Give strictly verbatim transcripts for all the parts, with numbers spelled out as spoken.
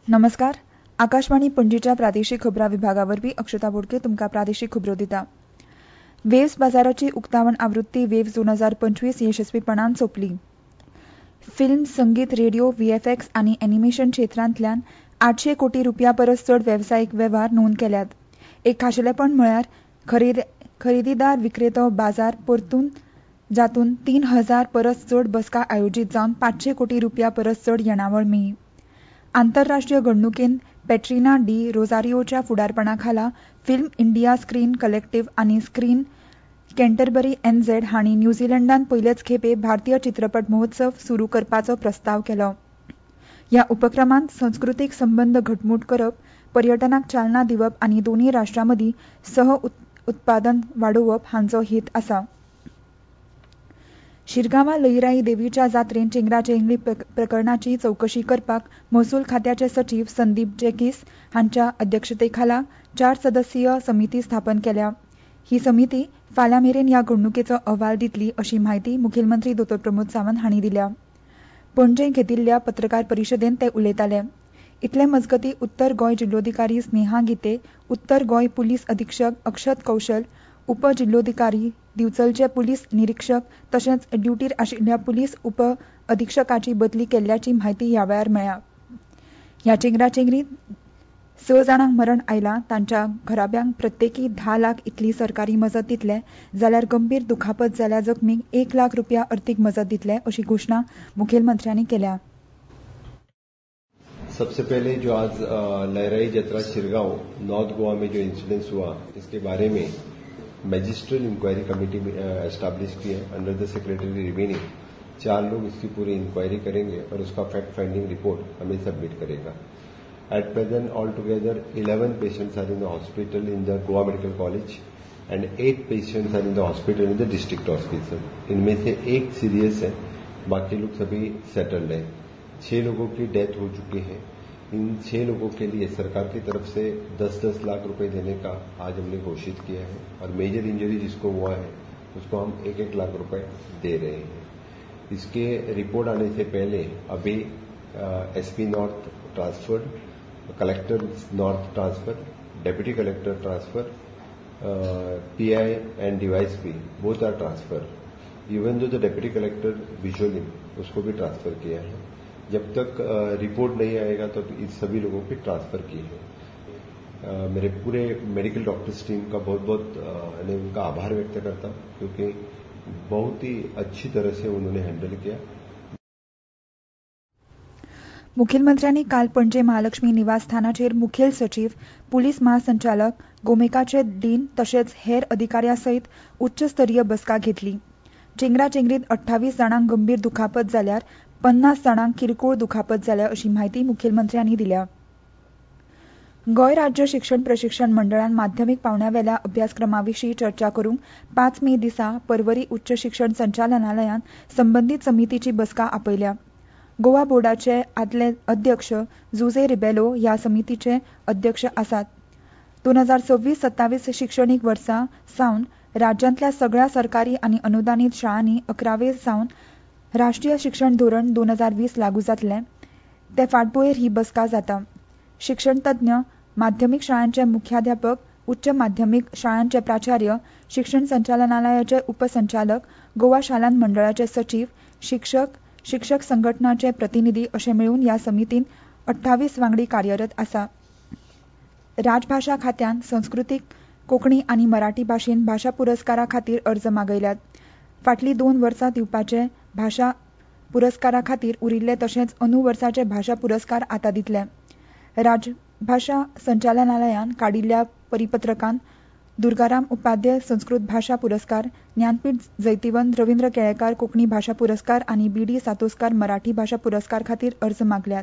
नमस्कार. आकाशवाणी पणजीच्या प्रादेशीक खबरां विभागा वरवीं अक्षता बोडके तुमकां प्रादेशीक खबरो दिता. वेव्स बाजाराची उक्तावण आवृत्ती वेव्स दोन हजार पंचवीस येसस्वीपणान सोंपली. फिल्म, संगीत, रेडिओ, व्हीएफएक्स आनी एनिमेशन क्षेत्रांतल्यान आठशे कोटी रुपया परस चड वेवसायीक वेव्हार नोंद केल्यात. एक खाशेलेपण म्हळ्यार खरेदीदार विक्रेतो बाजार परतून जातून तीन हजार परस चड बसका आयोजीत जावन पांचशे कोटी रुपया परस चड येणावळ मेळ्ळी. आंतरराष्ट्रीय घडणुकेंत पॅट्रिना डी रोझारिओच्या फुडारपणाखाला फिल्म इंडिया स्क्रीन कलेक्टिव्ह आनी स्क्रीन कॅन्टरबरी एनझेड हांणी न्यूझीलंडात पयलेच खेपे भारतीय चित्रपट महोत्सव सुरू करपाचो प्रस्ताव केलो. ह्या उपक्रमांत संस्कृतीक संबंद घटमूट करप, पर्यटनाक चालना दिवप आनी दोनूय राष्ट्रां मदीं सह उत्पादन वाडोवप हांचो हेत आसा. शिरगांवा लईराई देवीच्या जात्रेत चेंगराचेंगरी प्रकरणाची चवकशी करपाक महसूल खात्याचे सचीव संदीप जॅकिस हांच्या अध्यक्षतेखाला चार सदस्यीय समिती स्थापन केल्या. ही समिती फाल्यां मेरेन ह्या घडणुकेचो अहवाल दितली अशी म्हायती मुखेलमंत्री दोतोर प्रमोद सावंत हांणी दिल्या. पणजेंत घेतिल्ल्या पत्रकार परिशदेंत ते उलयताले. इतले मजगतीं उत्तर गोंय जिल्लोधिकारी स्नेहा गिते, उत्तर गोंय पुलीस अधीक्षक अक्षत कौशल, उप जिल्लोधिकारी, दिवचलचे पुलीस निरीक्षक तशेंच ड्युटीर आशिल्ल्या पुलीस उप अधीक्षकाची बदली केल्ल्याची म्हायती ह्या वेळार मेळ्ळ्या. ह्या चेंगराचेंगरीत स जाणांक मरण आयलां. तांच्या घराब्यांक प्रत्येकी धा लाख इतली सरकारी मजत दितले जाल्यार गंभीर दुखापत जाल्ल्या जखमींक एक लाख रुपया अर्थीक मजत दितले अशी घोषणा मुखेलमंत्र्यांनी केल्या. सबसे पहले जो आज लहराई जतरा शिरगांव नॉर्थ गोवा में जो इंसिडेंस हुआ इसके बारे में मैजिस्ट्रेट इंक्वायरी कमेटी एस्टैब्लिश की है अंडर द सेक्रेटरी रिवेन्यू. चार लोग इसकी पूरी इंक्वायरी करेंगे और उसका फैक्ट फाइंडिंग रिपोर्ट हमें सबमिट करेगा. At present all together eleven patients are in the hospital in the Goa medical college and eight patients are in the hospital in the district hospital. इनमें से एक सीरियस है, बाकी लोग सभी सेटल्ड है. छह लोगों की डेथ हो चुकी है. इन छह लोगों के लिए सरकार की तरफ से दस दस लाख रुपए देने का आज हमने घोषित किया है और मेजर इंजरी जिसको हुआ है उसको हम एक एक लाख रुपए दे रहे हैं. इसके रिपोर्ट आने से पहले अभी SP north transferred, collector north transfer, deputy collector transfer, PI and DYSP both are transfer. Even though the deputy collector visually उसको भी ट्रांसफर किया है. जब तक रिपोर्ट नहीं आएगा तो इस सभी लोगों की ट्रांसफर की है. मेरे पूरे मेडिकल डॉक्टर्स टीम का बहुत बहुत मैं उनका आभार व्यक्त करता हूं क्योंकि बहुत ही अच्छी तरह से उन्होंने हैंडल किया. मुखेलमंत्र्यांनी काल पणजे महालक्ष्मी निवासस्थानाचेर मुखेल सचिव, पुलीस महासंचालक, गोमेकाचे डीन तशेंच हेर अधिकाऱ्यां सयत उच्चस्तरीय बसका घेतली. चेंगराचेंगरीत अठ्ठावीस जाणांक गंभीर दुखापत जाल्यार पन्नास जाणांक किरकोळ दुखापत जाल्या अशी म्हायती मुखेलमंत्र्यांनी दिल्या. गोंय राज्य शिक्षण प्रशिक्षण मंडळान माध्यमीक पांवड्यावेल्या अभ्यासक्रमाविशीं चर्चा करूंक पांच मे दिसा पर्वरी उच्च शिक्षण संचालनालयान संबंदीत समितीची बसका आपयल्या. गोवा बोर्डाचे आदले अध्यक्ष जुजे रिबेलो ह्या समितीचे अध्यक्ष आसात. दोन हजार सव्वीस सत्तावीस शिक्षणीक वर्सा सावन राज्यांतल्या सगळ्या सरकारी आनी अनुदानीत शाळांनी अकरावे सावन राष्ट्रीय शिक्षण धोरण दोन हजार वीस लागू जातले. ते फाटभुंयेर ही बसका जाता. शिक्षण तज्ञ, माध्यमीक शाळांचे मुख्याध्यापक, उच्च माध्यमीक शाळांचे प्राचार्य, शिक्षण संचालनालयाचे उपसंचालक, गोवा शालांत मंडळाचे सचीव, शिक्षक, शिक्षक संघटनाचे प्रतिनिधी अशे मेळून ह्या समितीन अठ्ठावीस वांगडी कार्यरत आसा. राजभाषा खात्यान संस्कृतीक कोंकणी आनी मराठी भाशेन भाशा पुरस्कारा खातीर अर्ज मागयल्यात. फाटलीं दोन वर्सां दिवपाचे भाशा पुरस्कारा खातीर उरिल्ले तशेंच अंदू वर्साचे भाशा पुरस्कार आतां दितले. राजभाषा संचालनालयान काडिल्ल्या परिपत्रकांत दुर्गाराम उपाध्याय संस्कृत भाशा पुरस्कार, ज्ञानपीठ जैतिवंत रवींद्र केळेकार कोंकणी भाशा पुरस्कार आनी बीडी सातोस्कार मराठी भाशा पुरस्कार खातीर अर्ज मागल्यात.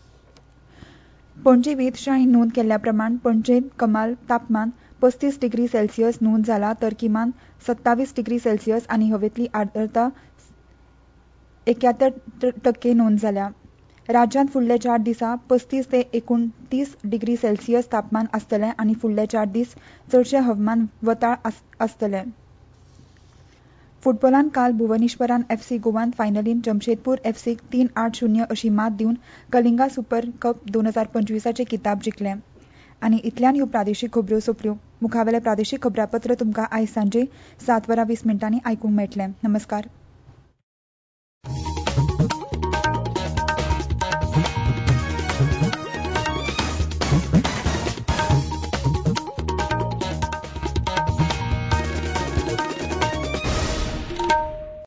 पणजी वेधशाळेन नोंद केल्ल्या प्रमाण पणजेंत कमाल तापमान पस्तीस डिग्री सेल्सियस नोंद जाला तर किमान सत्तावीस डिग्री सेल्सियस आनी हवेतली आर्द्रता एक्यात्तर टक्के नोंद जाल्या. राज्यांत फुडले चार दिसा पस्तीस ते एकुणतीस डिग्री सेल्सियस तापमान आसतलें आनी फुडले चार दीस चडशे हवामान वताळ आसतलें. फुटबॉलान काल भुवनेश्वरान एफसी गोवान फायनलीन जमशेदपूर एफसीक तीन आठ शून्य अशी मात दिवन कलिंगा सुपर कप दोन हजार पंचवीसाचे किताब जिखले. आनी इतल्यान ह्यो प्रादेशीक खबरो सोंपल्यो. मुखावेलें प्रादेशीक खबरापत्र तुमकां आयज सांजे सात वरां वीस मिनटांनी आयकूंक मेळटलें. नमस्कार.